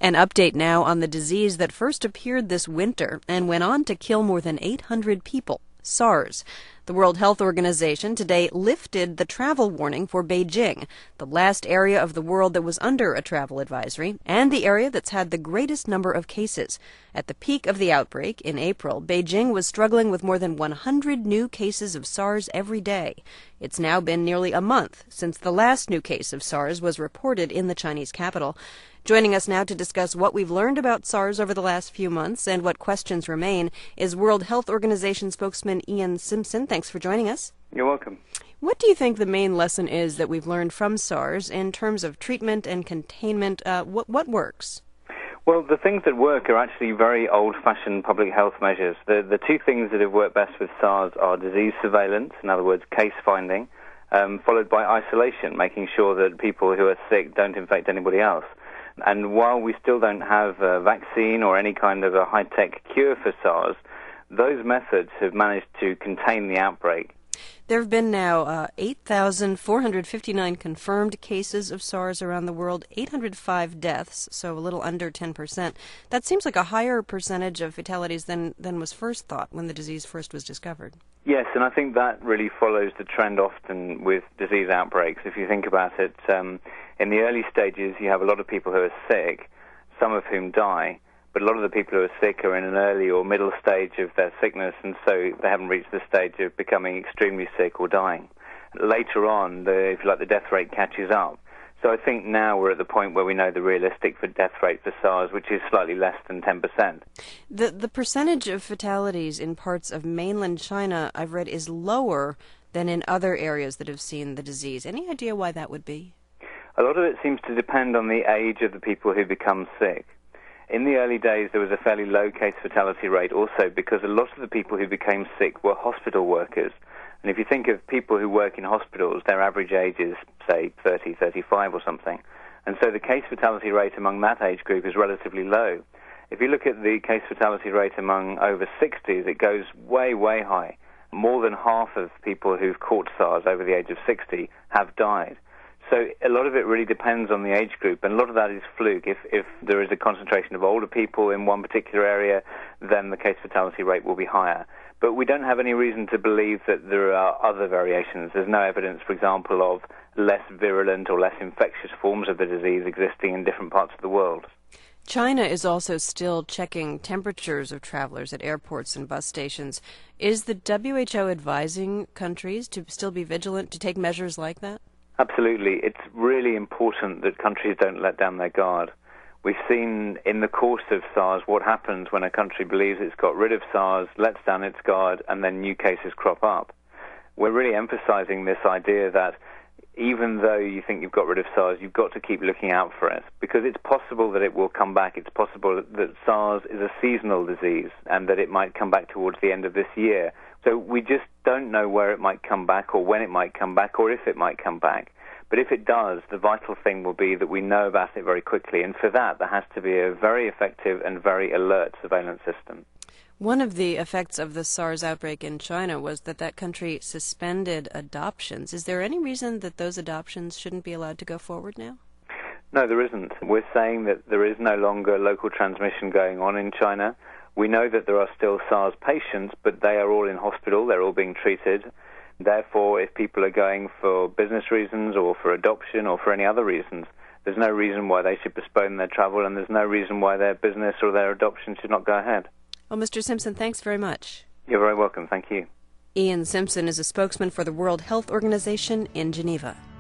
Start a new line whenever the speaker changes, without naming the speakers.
An update now on the disease that first appeared this winter and went on to kill more than 800 people, SARS. The World Health Organization today lifted the travel warning for Beijing, the last area of the world that was under a travel advisory, and the area that's had the greatest number of cases. At the peak of the outbreak in April, Beijing was struggling with more than 100 new cases of SARS every day. It's now been nearly a month since the last new case of SARS was reported in the Chinese capital. Joining us now to discuss what we've learned about SARS over the last few months and what questions remain is World Health Organization spokesman Ian Simpson. Thanks for joining us.
You're welcome.
What do you think the main lesson is that we've learned from SARS in terms of treatment and containment? What works?
Well, the things that work are actually very old-fashioned public health measures. The two things that have worked best with SARS are disease surveillance, in other words, case finding, followed by isolation, making sure that people who are sick don't infect anybody else. And while we still don't have a vaccine or any kind of a high-tech cure for SARS, those methods have managed to contain the outbreak.
There have been now 8,459 confirmed cases of SARS around the world, 805 deaths, so a little under 10%. That seems like a higher percentage of fatalities than was first thought when the disease first was discovered.
Yes, and I think that really follows the trend often with disease outbreaks. If you think about it, in the early stages you have a lot of people who are sick, some of whom die. But a lot of the people who are sick are in an early or middle stage of their sickness, and so they haven't reached the stage of becoming extremely sick or dying. Later on, the death rate catches up. So I think now we're at the point where we know the realistic death rate for SARS, which is slightly less than 10%.
The percentage of fatalities in parts of mainland China, I've read, is lower than in other areas that have seen the disease. Any idea why that would be?
A lot of it seems to depend on the age of the people who become sick. In the early days, there was a fairly low case fatality rate also because a lot of the people who became sick were hospital workers. And if you think of people who work in hospitals, their average age is, say, 30, 35 or something. And so the case fatality rate among that age group is relatively low. If you look at the case fatality rate among over 60s, it goes way, way high. More than half of people who've caught SARS over the age of 60 have died. So a lot of it really depends on the age group, and a lot of that is fluke. If there is a concentration of older people in one particular area, then the case fatality rate will be higher. But we don't have any reason to believe that there are other variations. There's no evidence, for example, of less virulent or less infectious forms of the disease existing in different parts of the world.
China is also still checking temperatures of travelers at airports and bus stations. Is the WHO advising countries to still be vigilant, to take measures like that?
Absolutely. It's really important that countries don't let down their guard. We've seen in the course of SARS what happens when a country believes it's got rid of SARS, lets down its guard, and then new cases crop up. We're really emphasizing this idea that even though you think you've got rid of SARS, you've got to keep looking out for it, because it's possible that it will come back. It's possible that SARS is a seasonal disease and that it might come back towards the end of this year. So we just don't know where it might come back or when it might come back or if it might come back. But if it does, the vital thing will be that we know about it very quickly. And for that, there has to be a very effective and very alert surveillance system.
One of the effects of the SARS outbreak in China was that country suspended adoptions. Is there any reason that those adoptions shouldn't be allowed to go forward now?
No, there isn't. We're saying that there is no longer local transmission going on in China. We know that there are still SARS patients, but they are all in hospital. They're all being treated. Therefore, if people are going for business reasons or for adoption or for any other reasons, there's no reason why they should postpone their travel, and there's no reason why their business or their adoption should not go ahead.
Well, Mr. Simpson, thanks very much.
You're very welcome. Thank you.
Ian Simpson is a spokesman for the World Health Organization in Geneva.